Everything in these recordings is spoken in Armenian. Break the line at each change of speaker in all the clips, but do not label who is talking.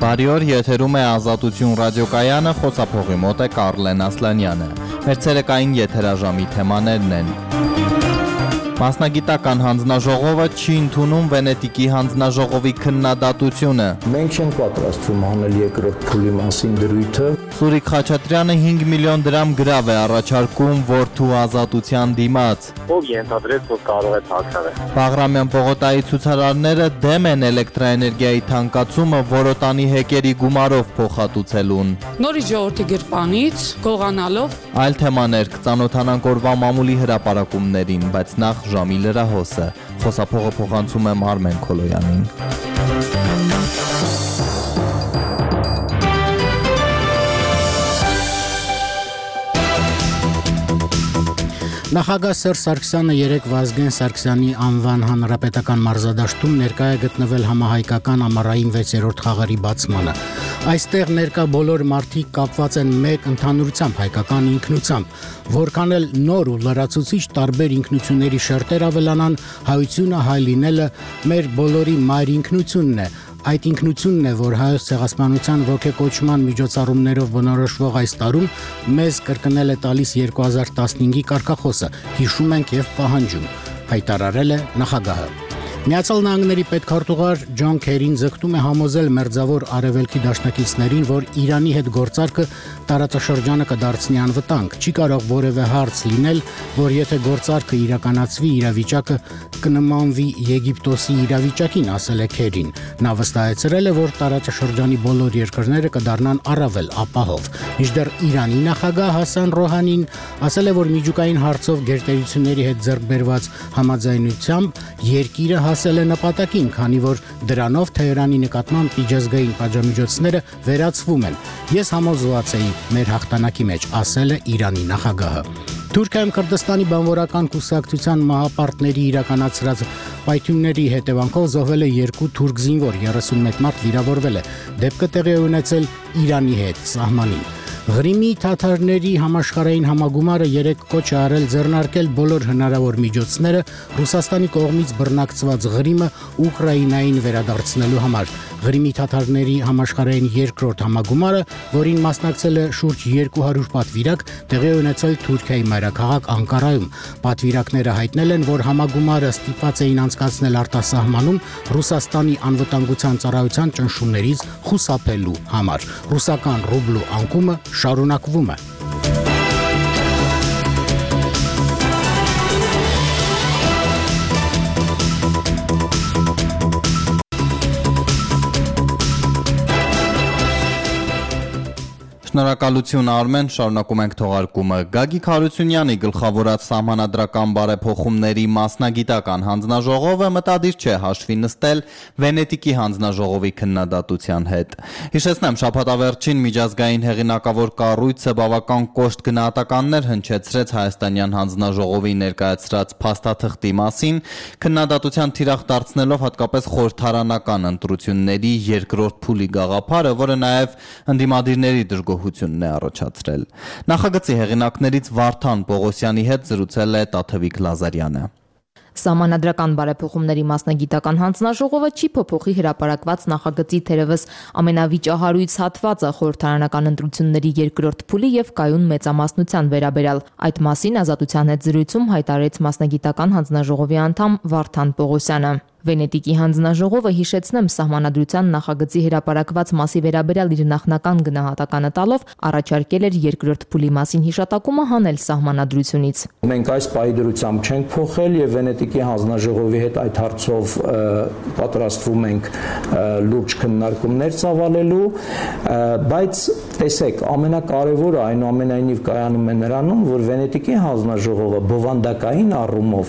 Բարի օր, եթերում է Ազատություն ռադիոկայանը, խոսափողի մոտ է Կարլեն Ասլանյանը։ Մեր ցերեկային եթերաժամի թեմաներն են. Մասնագիտական հանձնաժողովը չի ընդունում Վենետիկի հանձնաժողովի քննադատությունը։
Մենք չենք պատրաստվում հանել երկրորդ փուլի մասին դրույթը։
Սուրիկ Խաչատրյանը 5 միլիոն դրամ գրավ է առաջարկում որդու ազատության դիմաց։
Ով ենթադրեց, որ կարող է թաքնվել։
Բաղրամյան պողոտայի ցուցարարները դեմ են էլեկտրաէներգիայի թանկացումը որոտանի հեկերի գումարով փոխհատուցելուն։
Նորից ժողովրդի գրպանից գողանալով
Այլ թեմաներ կծանոթանանք օրվա մամուլի հրապարակումներին, բայց նախ ժամի լրահոսը։ Խոսափողը փոխանցում եմ Արմեն Քոլոյանին։
Նախագահ Սերժ Սարգսյանը երեկ Վազգեն Սարգսյանի անվան հանրապետական մարզադաշտում ներկա է գտնվել համահայկական ամառային 6-րդ խաղերի բացմանը։ Այստեղ ներկա բոլոր մարդիկ կապված են մեկ ընդհանուրությամբ հայկական ինքնությամբ, որքան էլ նոր ու լրացուցիչ տարբեր ինքնությունների շերտեր ավելանան, հայությունը հայ լինելը մեր բոլորի մայր ինքնությունն է։ Այդ ինքնությունն է, որ հայոց ցեղասպանության ոգեկոչման միջոցառումներով բնորոշվող այս տարում մեզ կրկնել է տալիս 2015-ի կարգախոսը, հիշում ենք եւ պահանջում, հայտարարել է նախագահը։ Միացյալ Նահանգների պետքարտուղար Ջոն Քերին ձգտում է համոզել մերձավոր արևելքի դաշնակիցներին, որ Իրանի հետ գործարքը տարածաշրջանը կդարձնի անվտանգ։ Չի կարող որևէ հարց լինել, որ եթե գործարքը իրականացվի, իրավիճակը կնմանվի Եգիպտոսի իրավիճակին, ասել է Քերին։ Նա վստահեցրել է, որ տարածաշրջանի բոլոր երկրները կդառնան առավել ապահով։ Մինչդեռ Իրանի նախագահ Հասան Ռոհանին ասել է, որ միջուկային հարցով գերտերությունների հետ ձեռք բերված համաձայնությամբ երկիրը հասել է նպատակին, քանի որ դրանով Թեհրանի նկատմամբ միջազգային պատժամիջոցները վերացվում են։ Ես համոզված էի մեր հաղթանակի մեջ, ասել է Իրանի նախագահը։ Թուրքիայում Քրդստանի բանվորական կուսակցության մահապարտների իրականացրած պայթյունների հետևանքով զոհվել է 2 թուրք զինվոր, 31 մարդ վիրավորվել է։ Դեպքը տեղի է ունեցել Իրանի հետ սահմանին։ Ղրիմի թաթարների համաշխարհային համագումարը երեկ կոչ է արել ձեռնարկել բոլոր հնարավոր միջոցները Ռուսաստանի կողմից բռնակցված Ղրիմը Ուկրաինային վերադարձնելու համար։ Ղրիմի թաթարների համաշխարհային երկրորդ համագումարը, որին մասնակցել է շուրջ 200 պատվիրակ, տեղի է ունեցել Թուրքիայի մայրաքաղաք Անկարայում։ Պատվիրակները հայտնել են, որ համագումարը ստիպված էին անցկացնել արտասահմանում Ռուսաստանի անվտանգության ծառայության ճնշումներից խուսափելու համար։ Ռուսական ռուբլու անկումը շարունակվում է։
Շնորհակալություն Արմեն, շարունակում ենք թողարկումը։ Գագիկ Հարությունյանի գլխավորած սահմանադրական բարեփոխումների մասնագիտական հանձնաժողովը մտադիր չէ հաշվի նստել Վենետիկի հանձնաժողովի քննադատության հետ։ Հիշեցնեմ, շաբաթավերջին միջազգային հեղինակավոր կառույցը բավական կոշտ գնահատականներ հնչեցրեց հայաստանյան հանձնաժողովի ներկայացրած փաստաթղթի մասին, քննադատության թիրախ դարձնելով հատկապես խորհրդարանական ընտրությունների երկրորդ փուլի գաղափարը, որը նաև ընդդիմադիրների դժգոհ է առաջացրել։ Նախագծի հեղինակներից Վարդան Պողոսյանի հետ զրուցել է Տաթևիկ Լազարյանը։
Սահմանադրական բարեփոխումների մասնագիտական հանձնաժողովը չի փոփոխի հրապարակված նախագծի թերևս ամենավիճահարույց հատվածը խորհրդարանական ընտրությունների երկրորդ փուլի եւ կայուն մեծամասնության վերաբերյալ։ Այդ մասին Ազատության հետ զրույցում հայտարարեց մասնագիտական հանձնաժողովի անդամ Վարդան Պողոսյանը։ Վենետիկի հանձնաժողովը, հիշեցնեմ, սահմանադրության նախագծի հրապարակված մասի վերաբերյալ իր նախնական գնահատականը տալով առաջարկել էր երկրորդ փուլի մասին հիշատակումը հանել սահմանադրությունից։
Մենք այս պայդրությամբ չենք փոխել եւ Վենետիկի հանձնաժողովի հետ այդ հարցով պատրաստվում ենք լուրջ քննարկումներ ծավալելու, բայց տեսեք, ամենակարևորը այնուամենայնիվ կայանում է նրանում, որ Վենետիկի հանձնաժողովը բովանդակային առումով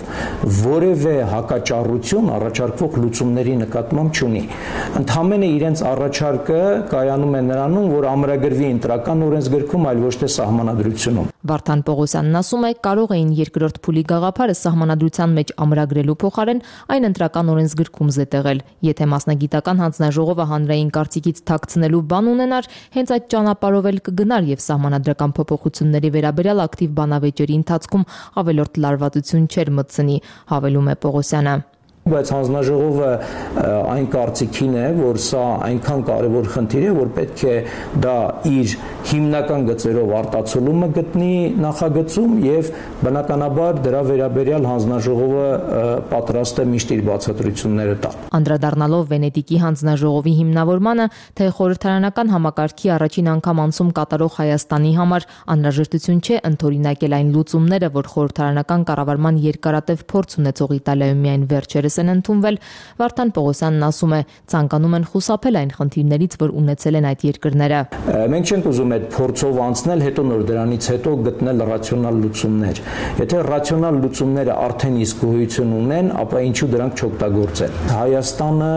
որևէ հակաճառություն առաջարկվող լուծումների նկատմամբ չունի։ Ընդհանրապես իրենց առաջարկը կայանում է նրանում, որ ամրագրվի ընտրական օրենսգրքում, այլ ոչ թե սահմանադրությունում։
Վարդան Պողոսյանն ասում է, կարող էին երկրորդ փուլի գաղափարը սահմանադրության մեջ ամրագրելու փոխարեն այն ընտրական օրենսգրքում զետեղել։ Եթե մասնագիտական հանձնաժողովը հանրային կարծիքից թաքցնելու բան ունենար, հենց այդ ճանապարհով էլ կգնար եւ սահմանադրական փոփոխությունների վերաբերյալ ակտիվ բանավեճերի ընթացքում ավելորդ լարվածություն չէր մտցնի, հավելում է Պողոսյանը։
Բայց հանձնաժողովը այն կարծիքին է, որ սա այնքան կարևոր խնդիր է, որ պետք է դա իր հիմնական գծերով արտացոլումը գտնի նախագծում եւ բնականաբար դրա վերաբերյալ հանձնաժողովը պատրաստ է միշտ իր բացատրությունները տալ։
Անդրադառնալով Վենետիկի հանձնաժողովի հիմնավորմանը, թե խորհրդարանական համակարգի առաջին անգամ անցում կատարող Հայաստանի համար անհրաժեշտություն չէ ընդօրինակել այն լուծումները, որ խորհրդարանական կառավարման երկարատև փորձ ունեցող Իտալիայում միայն վերջերս են ընդունվել, Վարդան Պողոսյանն ասում է, ցանկանում են խուսափել այն խնդիրներից, որ ունեցել են այդ երկրները։
Մենք չենք ուզում այդ փորձով անցնել, հետո նոր դրանից հետո գտնել ռացիոնալ լուծումներ։ Եթե ռացիոնալ լուծումները արդեն իսկ գոյություն ունեն, ապա ինչու դրանք չօգտագործել։ Հայաստանը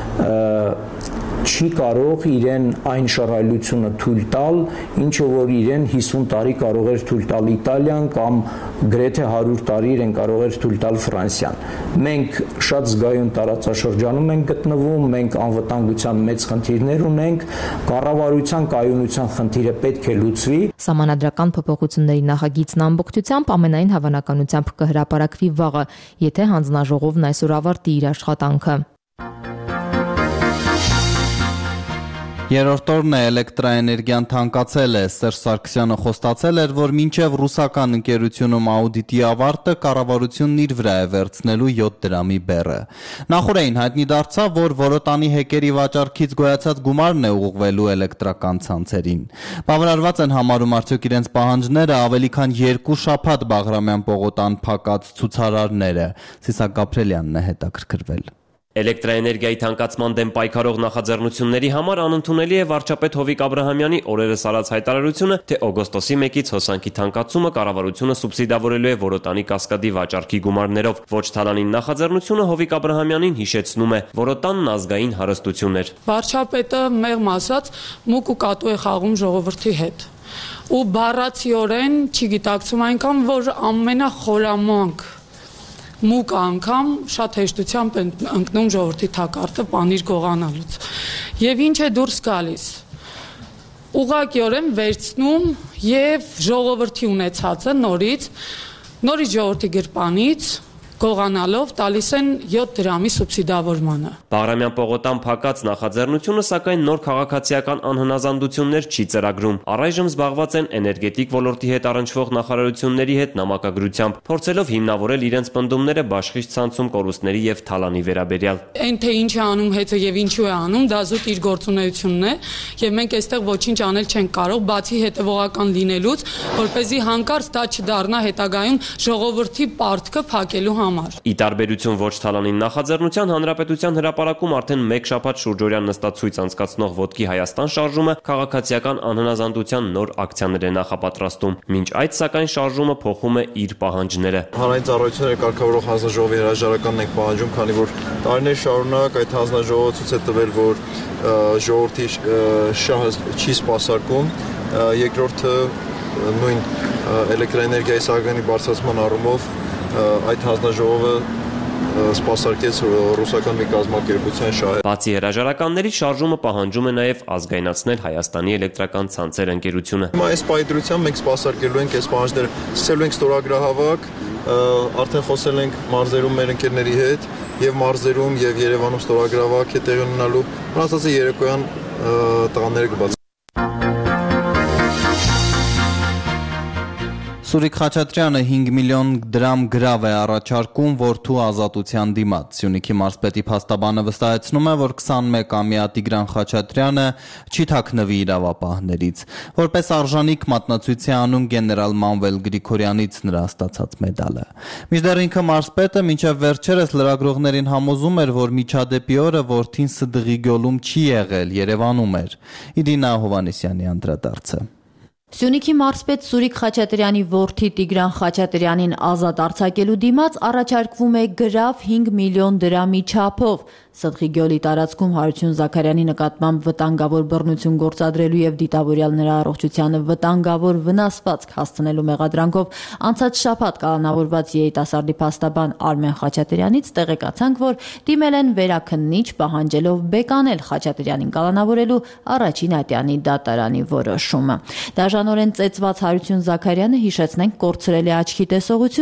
չի կարող իրեն այն շռայլությունը թույլ տալ, ինչը որ իրեն 50 տարի կարող էր թույլ տալ Իտալիան կամ գրեթե 100 տարի իրեն կարող էր թույլ տալ Ֆրանսիան։ Մենք շատ զգայուն տարածաշրջանում ենք գտնվում, մենք անվտանգության մեծ խնդիրներ ունենք, կառավարության կայունության խնդիրը պետք է լուծվի։
Սահմանադրական փոփոխությունների նախագիծն ամբողջությամբ ամենայն հավանականությամբ կհրապարակվի վաղը, եթե հանձնաժողովն այսօր ավարտի իր աշխատանքը։
Երրորդ օրն է էլեկտրաէներգիան թանկացել է, Սերժ Սարգսյանը խոստացել էր, որ մինչև ռուսական ընկերությունում աուդիտի ավարտը կառավարությունն իր վրա է վերցնելու 7 դրամի բեռը։ Նախորդին հայտնի դարձավ, որ Որոտանի հեկերի վաճառքից գոյացած գումարն է ուղղվելու էլեկտրական ցանցերին։ Բավարարված են համարում արդյոք իրենց պահանջները ավելի քան 2 շաբաթ Բաղրամյան պողոտան փակած ցուցարարները։ Սիսակ Գաբրելյանն է հետաքրքրվել։
Էլեկտրաէներգիայի թանկացման դեմ պայքարող նախաձեռնությունների համար անընդունելի է վարչապետ Հովիկ Աբրահամյանի օրերս արած հայտարարությունը, թե օգոստոսի 1-ից հոսանքի թանկացումը կառավարությունը սուբսիդավորելու է Որոտանի կասկադի վաճառքի գումարներով։ Ոչ թալանին նախաձեռնությունը Հովիկ Աբրահամյանին հիշեցնում է, Որոտանն ազգային հարստություն էր։
Վարչապետը մեղմ ասած մուկ ու կատու է խաղում ժողովրդի հետ։ Ու բառացիորեն չի գիտակցում այնքան, որ ամենախորամանկ մուկ անգամ շատ հեշտությամբ են ընկնում ժողովրդի թակարդը պանիր գողանալուց։ Եվ ինչ է դուրս գալիս։ Ուղղակիորեն վերցնում եւ ժողովրդի ունեցածը նորից ժողովրդի գրպանից գողանալով տալիս են 7 դրամի սուբսիդավորմանը։
Բաղրամյան պողոտան փակած նախաձեռնությունը սակայն նոր քաղաքացիական անհնազանդություններ չի ծրագրում։ Առայժմ զբաղված են էներգետիկ ոլորտի հետ առնչվող նախարարությունների հետ նամակագրությամբ, փորձելով հիմնավորել իրենց պնդումները բաշխիչ ցանցում կորուստների եւ թալանի վերաբերյալ։
Այն թե ինչ է անում հետո եւ ինչու է անում, դա զուտ իր գործունեությունն է եւ մենք այստեղ ոչինչ անել չենք կարող, բացի հետեւողական լինելուց, որպեսզի հանկարծ դա չդառնա հետագայում ժողովրդի պարտքը փակելու համար։
Ի տարբերություն ոչ թալանին նախաձեռնության, Հանրապետության հրապարակում արդեն 1 շաբաթ շուրջօրյա նստացույց անցկացնող ոտքի Հայաստան շարժումը քաղաքացիական անհնազանդության նոր ակցիաներ է նախապատրաստում։ Մինչ այդ սակայն շարժումը փոխում է իր պահանջները։
Հանրային ծառայությունները կարգավորող հանձնաժողովի հրաժարականն ենք պահանջում, քանի որ տարիներ շարունակ այդ հանձնաժողովը ցույց է տվել, որ ժողովրդի շահը չի սպասարկում։ Երկրորդը նույն էլեկտրաէներգիայի սահմանի բարձրացման առումով այդ հանձնաժողովը սպասարկեց ռուսական մի կազմակերպության շահերը։
Բացի հրաժարականներից շարժումը պահանջում է նաև ազգայնացնել Հայաստանի էլեկտրական ցանցեր ընկերությունը։
Հիմա այս պայծրությամբ մենք սպասարկելու ենք այս պահանջները, սկսելու ենք ստորագրահավաք, արդեն խոսել ենք մարզերում մեր ընկերների հետ եւ մարզերում եւ Երևանում ստորագրահավաք է տեղի ունենալու։ Մնացածը երեկոյան տղաները կբաց։
Սուրիկ Խաչատրյանը 5 միլիոն դրամ գրավ է առաջարկում որդու ազատության դիմաց։ Սյունիքի մարզպետի փաստաբանը վստահեցնում է, որ 21-ամյա Տիգրան Խաչատրյանը չի թաքնվի իրավապահներից։ Որպես արժանիք մատնացույց է անում գեներալ Մանվել Գրիգորյանից նրա ստացած մեդալը։ Մինչդեռ ինքը մարզպետը մինչև վերջերս լրագրողներին համոզում էր, որ միջադեպի օրը որդին ՍԴՂ-ի գյոլում չի եղել, Երևանում էր։ Իրինա Հովանեսյանի անդրադարձը։
Սյունիքի մարզպետ Սուրիկ Խաչատրյանի որդի Տիգրան Խաչատրյանին ազատ արձակելու դիմաց առաջարկվում է գրավ 5 միլիոն դրամի չափով։ ՍԴՂ-ի գյոլի տարածքում Հարություն Զաքարյանի նկատմամբ վտանգավոր բռնություն գործադրելու եւ դիտավորյալ նրա առողջությանը վտանգավոր վնասվածք հասցնելու մեղադրանքով անցած շաբաթ կալանավորված երիտասարդի փաստաբան Արմեն Խաչատրյանից տեղեկացանք, որ դիմել են վերաքննիչ պահանջելով բեկանել Խաչատրյանին կալանավորելու առաջին ատյանի դատարանի որոշումը։ Դաժանորեն ծեծված Հարություն Զաքարյանը, հիշեցնենք, կորցրել է աչքի տեսողությունը։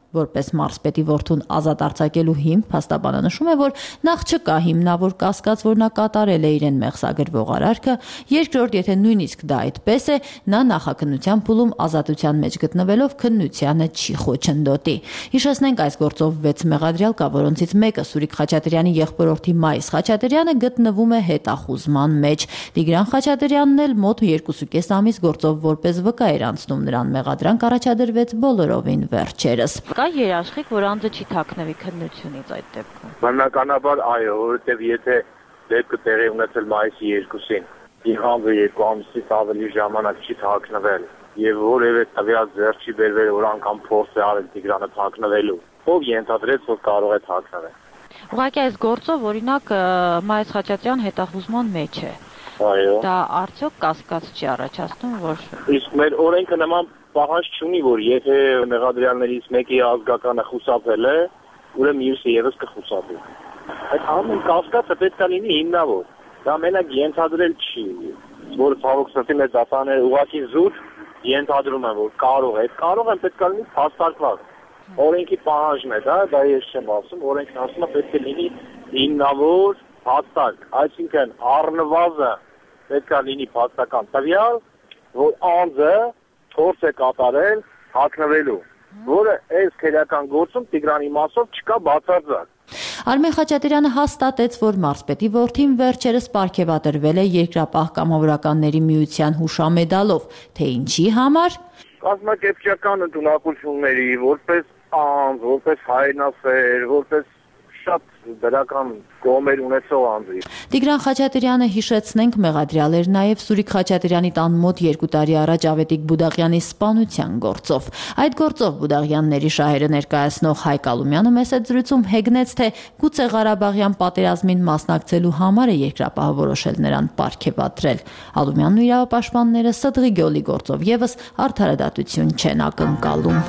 Որպես մարզպետի որդուն ազատ արձակելու հիմք փաստաբանը նշում է, որ նախ չկա հիմնավոր կասկած, որ նա կատարել է իրեն մեղսագրվող արարքը, երկրորդ, եթե նույնիսկ դա այդպես է, նա նախաքննության փուլում ազատության մեջ գտնվելով քննությանը չի խոչընդոտի։ Հիշեցնենք, այս գործով 6 մեղադրյալ կա, որոնցից մեկը Սուրիկ Խաչատրյանի եղբորորդի Մայիս Խաչատրյանը գտնվում է հետախուզման մեջ։ Տիգրան Խաչատրյանն էլ մոտ 2.5 ամիս գործով որպես վկա էր անցնում, նրան մեղադրանք առաջադրվեց բոլորովին վերջերս։
Կա երաշխիք, որ անձը չի թաքնվի քննությունից այդ դեպքում։
Բնականաբար այո, որովհետև եթե դեպքը տեղի ունեցել մայիսի 2-ին, եւ անձը 2 ամսից ավելի ժամանակ չի թաքնվել, եւ որևէ տվյալ ձեռք չի բերվել, որ անգամ փորձ է արել Տիգրանը թաքնվելու, ով ենթադրեց, որ կարող է թաքնվել։
Ուղղակի այս գործով օրինակ Մայիս Խաչատրյան հետախուզման մեջ է։
Այո։
Դա արդյոք կասկած չի առաջացնում, որ
իսկ մեր օրենքը նման պահանջ չունի, որ եթե մեղադրյալներից մեկի ազգականը խուսափել է, ուրեմն մյուսը եւս կխուսափի։ Այդ ամեն կասկածը պետք է լինի հիմնավոր։ Դա մենակ ենթադրել չի, որ ցավոք սրտի մեր դասաները ուղղակի զուտ ենթադրում են, որ կարող է, կարող են պետք է լինի փաստարկված։ Օրենքի պահանջն է դա ես չեմ ասում, օրենքն ասում է պետք է լինի հիմնավոր փաստարկ, այսինքն առնվազն պետք է լինի փաստական տվյալ, որ անձը փորձ է կատարել հագնվելու, որը այս քերական գործում Տիգրանի մասով չկա բացարձակ։
Արմեն Խաչատրյանը հաստատեց, որ մարզպետի որդին վերջերս պարգևատրվել է Երկրապահ կամավորականների միության հուշամեդալով, թե ինչի համար։
Կազմակերպչական ընդունակությունների, որպես անձ, որպես հայրենասեր, որպես շատ դրական կողմեր ունեցող անձի։
Տիգրան Խաչատրյանը, հիշեցնենք, մեղադրյալ էր նաև Սուրիկ Խաչատրյանի տան մոտ 2 տարի առաջ Ավետիք Բուդաղյանի սպանության գործով։ Այդ գործով Բուդաղյանների շահերը ներկայացնող Հայկ Ալումյանը մեծ զրույցում հեգնեց, թե գուցե Ղարաբաղյան պատերազմին մասնակցելու համար է Երկրապահը որոշել նրան պարգևատրել։ Ալումյանն ու իրավապաշտպանները Սդղի գոլի գործով եւս արդարադատություն չեն ակնկալում։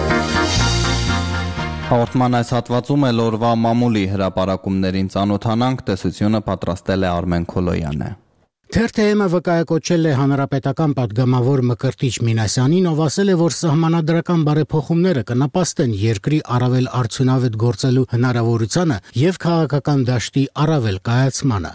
Հաղորդման այս հատվածում էլ օրվա մամուլի հրապարակումներին ծանոթանանք, տեսությունը պատրաստել է Արմեն Քոլոյանը։
Թերթ-ը վկայակոչել է հանրապետական պատգամավոր Մկրտիչ Մինասյանին, ով ասել է, որ սահմանադրական բարեփոխումները կնպաստեն երկրի առավել արդյունավետ գործելու հնարավորությանը եւ քաղաքական դաշտի առավել կայացմանը։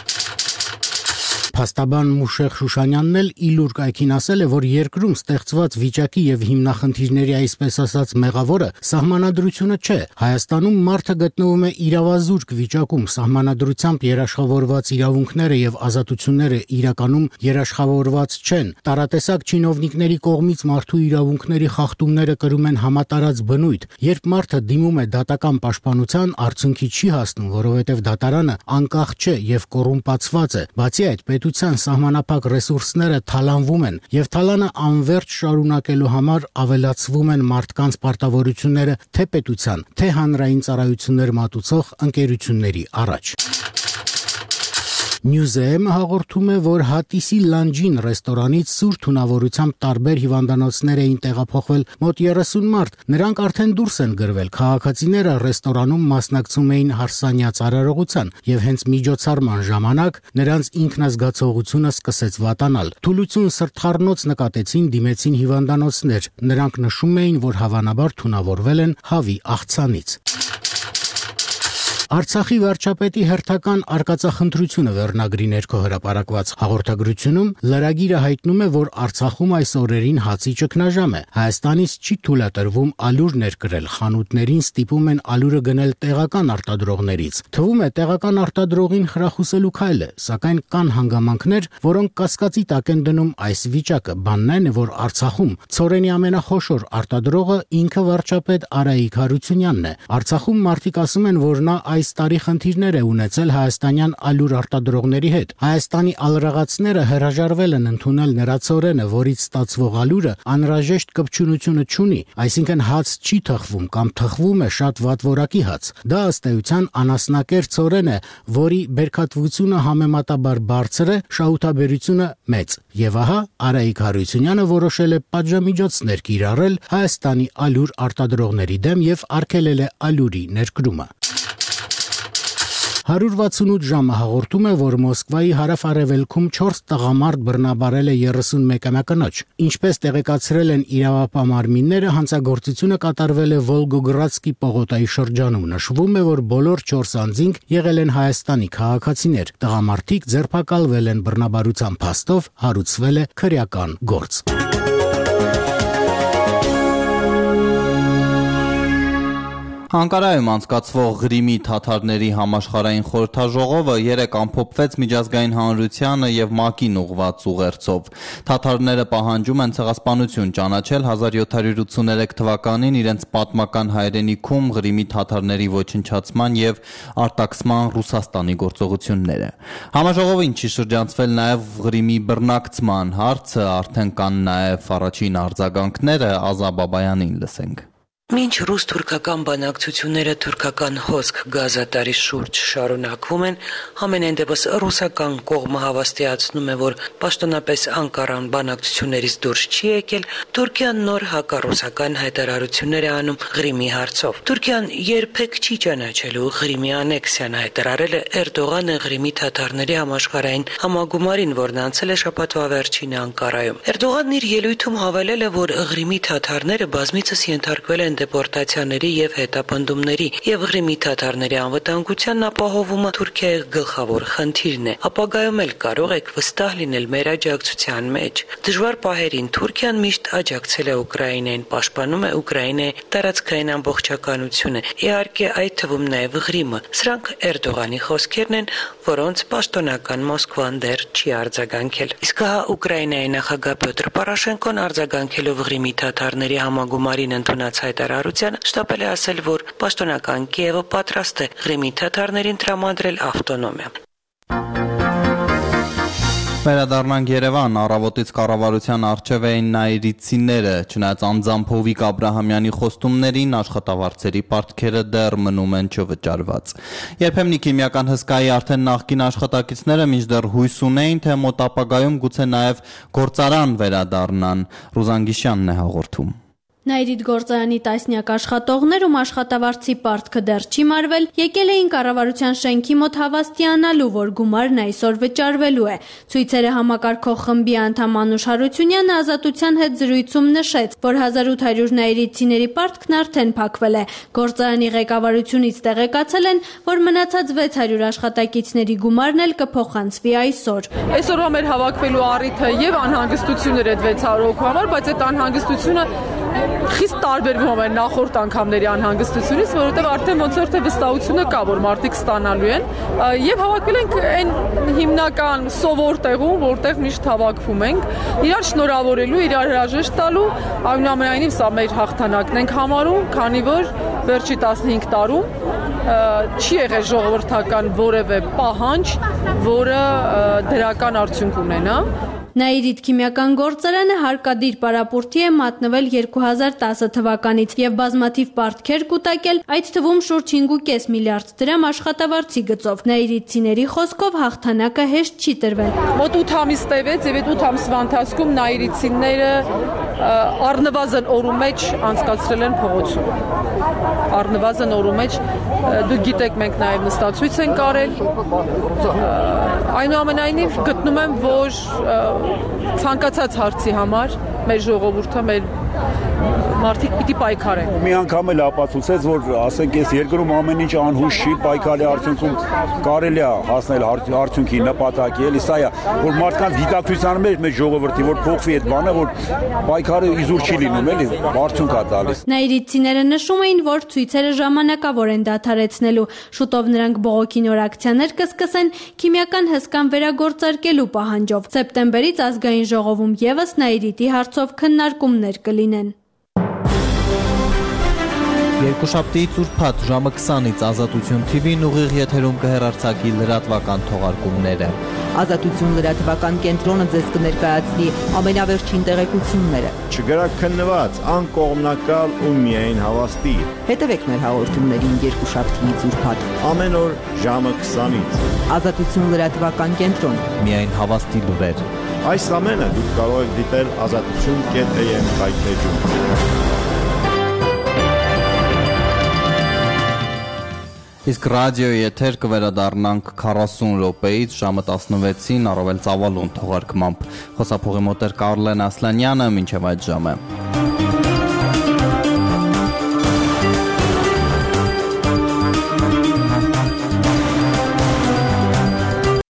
Փաստաբան Մուշեղ Շուշանյանն էլ իլուր կայքին ասել է, որ երկրում ստեղծված վիճակի եւ հիմնախնդիրների այսպես ասած մեղավորը սահմանադրությունը չէ։ Հայաստանում մարդը գտնվում է իրավազուրկ վիճակում, սահմանադրությամբ երաշխավորված իրավունքները եւ ազատությունները իրականում երաշխավորված չեն։ Տարատեսակ չինովնիկների կողմից մարդու իրավունքների խախտումները կրում են համատարած բնույթ։ Երբ մարդը դիմում է դատական պաշտպանության, արդյունքի չի հասնում, որովհետեւ դատարանը անկախ չէ եւ կոռումպացված է։ Բացի այդ, պետության սահմանափակ ռեսուրսները թալանվում են եւ թալանը անվերջ շարունակելու համար ավելացվում են մարդկանց պարտավորությունները թե պետության, թե հանրային ծառայություններ մատուցող ընկերությունների առաջ։ Նյուզեեմը հաղորդում է, որ Հատիսի Լանջին ռեստորանից սուր թունավորությամբ տարբեր հիվանդանոցներ էին տեղափոխվել մոտ 30 մարդ։ Նրանք արդեն դուրս են գրվել։ Քաղաքացիները ռեստորանում մասնակցում էին հարսանյաց արարողության եւ հենց միջոցառման ժամանակ նրանց ինքնազգացողությունը սկսեց վատանալ։ Թուլություն սրտխառնոց նկատեցին, դիմեցին հիվանդանոցներ։ Նրանք նշում էին, որ հավանաբար թունավորվել են հավի աղցանից։ Արցախի վարչապետի հերթական արկածախնդրությունը վերնագրի ներքո հրապարակված հաղորդագրությունում լրագիրը հայտնում է, որ Արցախում այս օրերին հացի ճգնաժամ է։ Հայաստանից չի թույլատրվում ալյուր ներկրել, խանութներին ստիպում են ալյուրը գնել տեղական արտադրողներից։ Թվում է տեղական արտադրողին խրախուսելու քայլ է, սակայն կան հանգամանքներ, որոնք կասկածի տակ են դնում այս վիճակը։ Բանն այն է, որ Արցախում ցորենի ամենախոշոր արտադրողը ինքը վարչապետ Արայիկ Հարությունյանն է։ Արցախում մարդիկ ասում են, որ նա այս տարի խնդիրներ է ունեցել հայաստանյան ալյուր արտադրողների հետ։ Հայաստանի ալրաղացները հրաժարվել են ընդունել նրա ցորենը, որից ստացվող ալյուրը անհրաժեշտ կպչունությունը չունի, այսինքն հաց չի թխվում կամ թխվում է շատ վատ որակի հաց։ Դա ըստ էության անասնակեր ցորեն է, որի բերքատվությունը համեմատաբար բարձր է, շահութաբերությունը մեծ։ Եվ ահա Արայիկ Հարությունյանը որոշել է պատժամիջոցներ կիրառել Հայաստանի ալյուր արտադրողների դեմ եւ արգելել է ալյուրի ներկրումը։ 168 ժամը հաղորդում է, որ Մոսկվայի հարավ-արևելքում 4 տղամարդ բռնաբարել է 31-ամյա կնոջ։ Ինչպես տեղեկացրել են իրավապահ մարմինները, հանցագործությունը կատարվել է Վոլգոգրադսկի պողոտայի շրջանում։ Նշվում է, որ բոլոր 4 անձինք եղել են Հայաստանի քաղաքացիներ։ Տղամարդիկ ձերբակալվել են բռնաբարության փաստով, հարուցվել է քրեական գործ։
Անկարայում անցկացվող Ղրիմի թաթարների համաշխարհային խորհրդաժողովը երեկ ամփոփվեց միջազգային հանրությանը եւ ՄԱԿ-ին ուղղված ուղերձով։ Թաթարները պահանջում են ցեղասպանություն ճանաչել 1783 թվականին իրենց պատմական հայրենիքում Ղրիմի թաթարների ոչնչացման եւ արտաքսման Ռուսաստանի գործողությունները։ Համաժողովին չի շրջանցվել նաեւ Ղրիմի բռնակցման հարցը, արդեն կան նաեւ առաջին արձագանքները, Ազա Բաբայանին լսենք։
Մինչ ռուս-թուրքական բանակցությունները թուրքական հոսք գազատարի շուրջ շարունակվում են, համենայն դեպս ռուսական կողմը հավաստիացնում է, որ պաշտոնապես Անկարան բանակցություններից դուրս չի եկել, Թուրքիան նոր հակառուսական հայտարարություններ է անում Ղրիմի հարցով։ Թուրքիան երբեք չի ճանաչելու Ղրիմի անեքսիան, հայտարարել է Էրդողանը Ղրիմի թաթարների համաշխարհային համագումարին, որն անցել է շաբաթվա վերջին Անկարայում։ Էրդողանն իր ելույթում հավելել է, որ Ղրիմի թաթարները բազմիցս ենթարկվել են դեպորտացիաների եւ հետապնդումների եւ Ղրիմի թաթարների անվտանգության ապահովումը Թուրքիայի գլխավոր խնդիրն է։ Ապագայում էլ կարող եք վստահ լինել մեր աջակցության մեջ։ Դժվար պահերին Թուրքիան միշտ աջակցել է Ուկրաինային, պաշտպանում է Ուկրաինայի տարածքային ամբողջականությունը, իհարկե այդ թվում նաեւ Ղրիմը։ Սրանք Էրդողանի խոսքերն են, որոնց պաշտոնական Մոսկվան դեռ չի արձագանքել։ Իսկ հա Ուկրաինայի նախագահ Պյոտր Պորոշենկոն արձագանքելով Ղրիմի թաթարների համագումարին ընդունած հայտարարությանը շտապել է ասել, որ պաշտոնական Կիևը պատրաստ է Ղրիմի թաթարներին տրամադրել ավտոնոմիա։
Վերադառնանք Երևան, առավոտից կառավարության առջև էին նայիրիցիները, չնայած անձամբ Հովիկ Աբրահամյանի խոստումներին աշխատավարձերի պարտքերը դեռ մնում են չվճարված։ Երբեմն քիմիական հսկայի արդեն նախկին աշխատակիցները մինչդեռ հույս ունեին, թե մոտ ապագայում գուցե նաև գործարան վերադառնան։ Ռուզան Գիշյանն է հաղորդում։
Նայիրիդ գործարանի տասնյակ աշխատողներ, ում աշխատավարձի պարտքը դեռ չի մարվել, եկել էին կառավարության շենքի մոտ հավաստիանալու, որ գումարն այսօր վճարվելու է։ Ցույցերը համակարգող խմբի անդամ Անուշ Հարությունյանը Ազատության հետ զրույցում նշեց, որ 1800 նայիրիցիների պարտքն արդեն փակվել է։ Գործարանի ղեկավարությունից տեղեկացել են, որ մնացած 600 աշխատակիցների գումարն էլ կփոխանցվի այսօր։
Այսօրվա մեր հավաքվելու առիթը եւ անհանգստություններ այդ 600 հոգու համար, բայց այդ անհանգստությունը խիստ տարբերվում է նախորդ անգամների անհանգստությունից, որովհետև արդեն ոնց որ թե վստահությունը կա, որ մարդիկ ստանալու են, եւ հավաքվել ենք այն հիմնական սովոր տեղում, որտեղ միշտ հավաքվում ենք, իրար շնորհավորելու, իրար հրաժեշտ տալու, այնուամենայնիվ սա մեր հաղթանակն ենք համարում, քանի որ վերջի 15 տարում չի եղել ժողովրդական որևէ պահանջ, որը դրական արդյունք ունենա։
Նայիրիդ քիմիական գործարանը հարկադիր պարապորտի է մատնվել 2010 թվականից եւ բազմաթիվ պարտքեր կուտակել, այդ թվում շուրջ 5.5 միլիարդ դրամ աշխատավարձի գծով։ Նայիրիդցիների խոսքով հաղթանակը հեշտ չի տրվել։
Մոտ 8 ամիս տևեց եւ այդ 8 ամսվա ընթացքում նայիրիդցիները առնվազն օրու մեջ անցկացրել են փողոցում։ Առնվազն օրու մեջ, դուք գիտեք, մենք նաեւ նստացույց ենք արել։ Այնուամենայնիվ գտնում եմ, որ ցանկացած հարցի համար մեր ժողովուրդը, մեր մարդիկ պիտի պայքարեն։
Մի անգամ էլ ապացուցեց, որ ասենք այս երկրում ամեն ինչ անհուշ չի, պայքարի արդյունքում կարելի է հասնել արդյունքի նպատակի, էլի սա է, որ մարդկանց գիտակցության մեջ մեր ժողովրդի, որ փոխվի այդ բանը, որ պայքարը իզուր չի լինում, էլի, արդյունք է տալիս։
Նայիրիդցիները նշում էին, որ ցույցերը ժամանակավոր են դադարեցնելու, շուտով նրանք բողոքի նոր ակցիաներ կսկսեն քիմիական հսկան վերագործարկելու պահանջով։ Սեպտեմբերից ազգային ժողովում եւս նայիրիդի հարցով քննարկումներ կլինեն։
Երկուշաբթիից ուրբաթ ժամը 20-ից Ազատություն TV-ն ուղիղ եթերում կհեռարձակի լրատվական թողարկումները։
Ազատություն լրատվական կենտրոնը ձեզ կներկայացնի ամենավերջին տեղեկությունները։
Չգրաքննված, անկողմնակալ ու միայն հավաստի։
Հետևեք մեր հաղորդումներին երկուշաբթիից ուրբաթ
ամեն օր ժամը 20-ից։
Ազատություն լրատվական կենտրոն։
Միայն հավաստի լուրեր։
Այս ամենը դուք կարող եք դիտել azatutun.am հայտնեջում։
Իսկ ռադիոյի եթեր կվերադառնանք 40 րոպեից ժամը 16-ին առավել ծավալուն թողարկմամբ։ Խոսափողի մոտ էր Կարլեն Ասլանյանը, մինչև այդ ժամը։